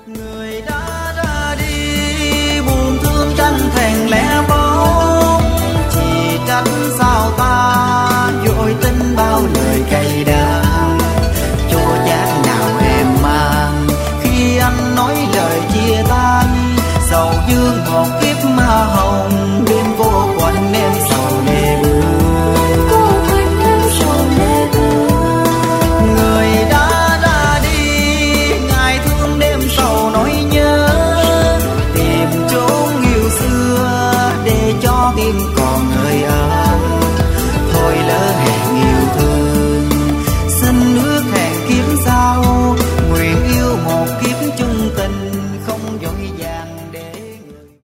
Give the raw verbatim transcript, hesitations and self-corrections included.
Người đã ra đi buồn thương chẳng thèn lẽ bóng, chỉ trách sao ta vội tin bao lời cay đắng. Chua chát nào em mang khi anh nói lời chia tay, sầu dương một kiếp ma hồng đêm vô quạnh em sầu lệ buồn. Người đã ra đi ngày thương đêm sầu nỗi nhớ, tìm chốn yêu xưa để cho tim còn người ơi.